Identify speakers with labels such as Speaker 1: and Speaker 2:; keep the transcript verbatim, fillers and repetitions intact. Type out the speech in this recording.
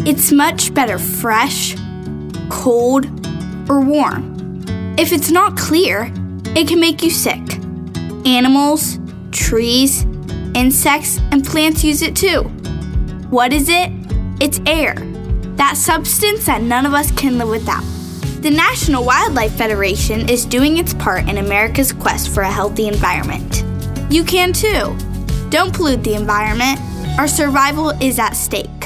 Speaker 1: It's much better fresh, cold, or warm. If it's not clear, it can make you sick. Animals, trees, insects, and plants use it too. What is it? It's air, that substance that none of us can live without. The National Wildlife Federation is doing its part in America's quest for a healthy environment. You can too. Don't pollute the environment. Our survival is at stake.